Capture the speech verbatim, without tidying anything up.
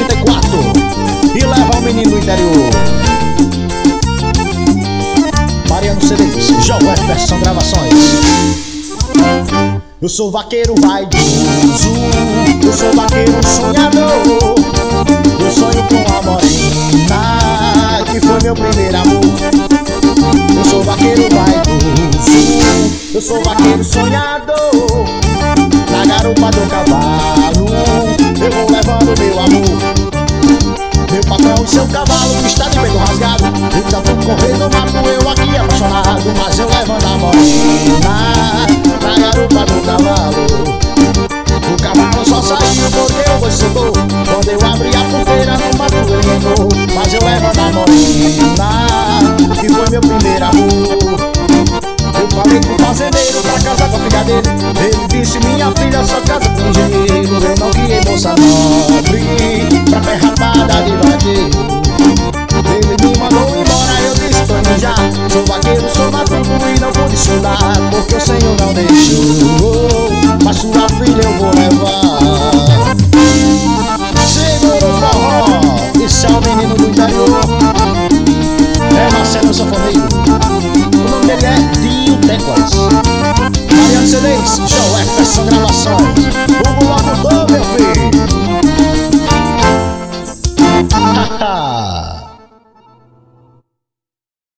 oitenta e quatro e leva o menino do interior. Mariano C Ds, João Jefferson Gravações. Eu sou vaqueiro vaidoso, eu sou vaqueiro sonhador. Eu sonho com a morena que foi meu primeiro amor. Eu sou vaqueiro vaidoso, eu sou vaqueiro sonhador. Na garupa do cavalo eu vou levando meu amor. Meu patrão e seu cavalo está de peito rasgado, então fui correr no mato, eu aqui apaixonado. Mas eu levando a morena na garupa do cavalo. O cavalo só saiu porque o boi soltou. Quando eu abri a porteira no mato ele entrou. Mas eu levando a morena que foi meu primeiro amor. Eu falei com o fazendeiro pra casar com a filha dele. Ele disse: minha filha só casa com engenheiro. Eu não guiei moça nobre pra ferrapada de vaqueiro. Ele me mandou embora, eu disse: tô indo já. Sou vaqueiro, sou matuto e não vou desfrutar, porque o Senhor não deixou, mas sua filha eu vou levar. Segura o forró, esse é o menino do interior. É Marcelo Sanfoneiro. O nome dele é Dinho Teclas. Mariano C Ds, João Jefferson Gravações.